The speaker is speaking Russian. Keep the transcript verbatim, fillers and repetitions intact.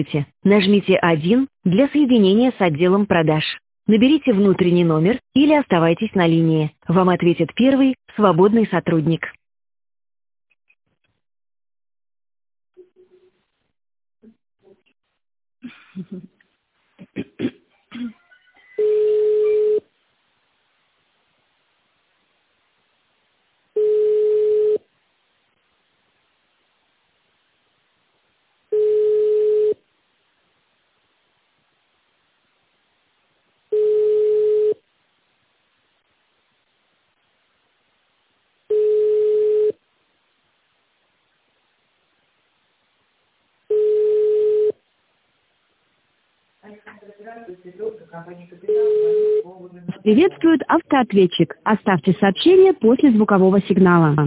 Нажмите один для соединения с отделом продаж. Наберите внутренний номер или оставайтесь на линии. Вам ответит первый свободный сотрудник. Приветствует автоответчик. Оставьте сообщение после звукового сигнала.